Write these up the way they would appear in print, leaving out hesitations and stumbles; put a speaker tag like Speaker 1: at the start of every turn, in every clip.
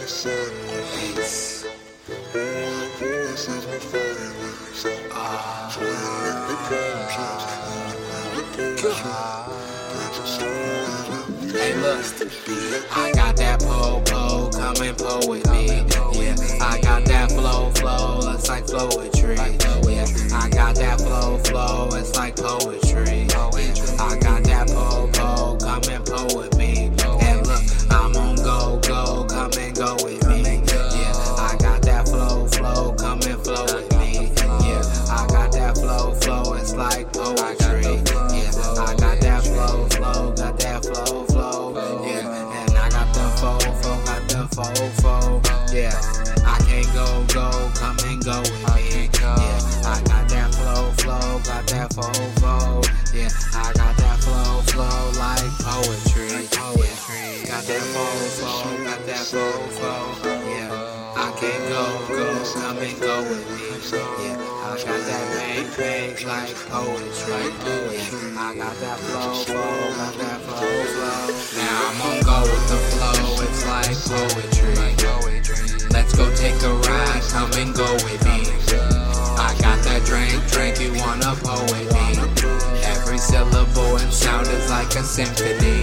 Speaker 1: Peace. Hey look, I got that po, come and pull with me. Yeah, I got that flow, it's like poetry. Yeah, I got that flow, it's like poetry. I got that po, come and pull with me. And look, I'm on go, come and go with me. Yeah, I got that flow, come and flow with me. Yeah, I got that flow, it's like poetry. Yeah, I got that flow, got that flow. Yeah, and I got the got the fo. Yeah, I can't go, come and go with me. Yeah, I got that flow, got that fo. Yeah, I got that flow like poetry. Yeah, got that fo, got that fo. Yeah, I can't go, come and go with me. Yeah, I got that bang like poetry. Yeah, I got that flow, got that flow. Now I'm on go with the flow, it's like poetry. Let's go take a ride, come and go with me. I got that drink, you wanna pull with me. Every syllable and sound is like a symphony.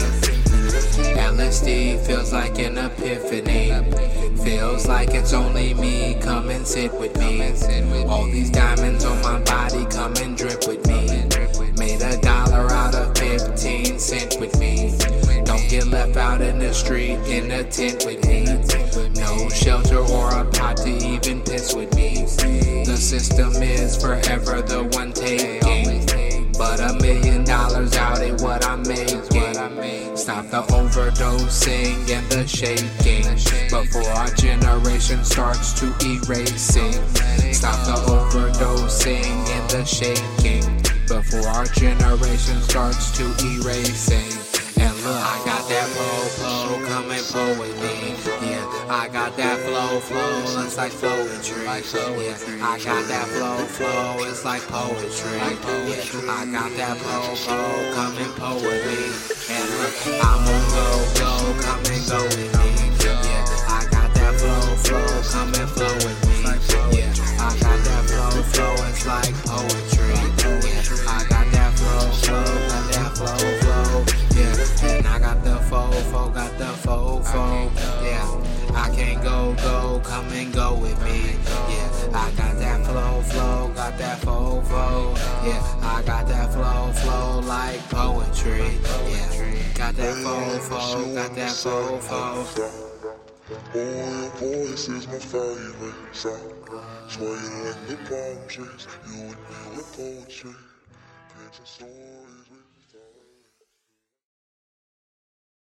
Speaker 1: LSD feels like an epiphany. Feels like it's only me, come and sit with me. All these diamonds on my body, come and drip with me. Made $1 out of 15 cents with me. Don't get left out in the street in a tent with me. No shelter or a pot to even piss with me. The system is forever the one taking, but $1 million out ain't what I'm making. Stop the overdosing and the shaking before our generation starts to erasing. Stop the overdosing and the shaking before our generation starts to erasing. And look, I got that po, come and pull with me. Yeah, I got that flow, it's like poetry. Yeah, I got that flow, it's like poetry. Yeah, I got that po, come and pull with me. And look, I'm on go, come and go with me. Yeah, I got that flow, come and flow with me. Yeah, I got that flow, it's like poetry. Yeah, I got that flow, got that flow. Yeah, and I got the fo, got the fo. Yeah, I can't go, come and go with me. Yeah, I got that flow, got that fo. Yeah, I got that flow like poetry. Yeah, got that fo, got that fo.
Speaker 2: Oh, your voice is my favorite sound. Swaying in the palm trees, you and me with poetry. Painting stories with